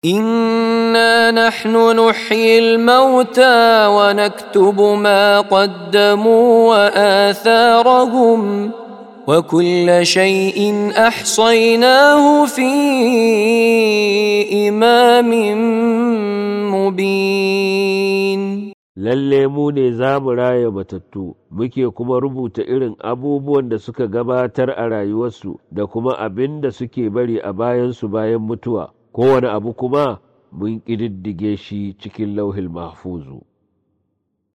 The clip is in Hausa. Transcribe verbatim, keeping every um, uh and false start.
إنا نحن نحيي الموتى ونكتب ما قدموا وآثارهم وكل شيء أحصيناه في إمام مبين. lalle mu ne za mu raya matattu, muke kuma rubuta irin abubuwan da suka gabatar a rayuwarsu da kuma abin da suke bari a bayansu bayan mutuwa, kowane abu kuma mun ƙididdige shi cikin lauhil mahfuzu.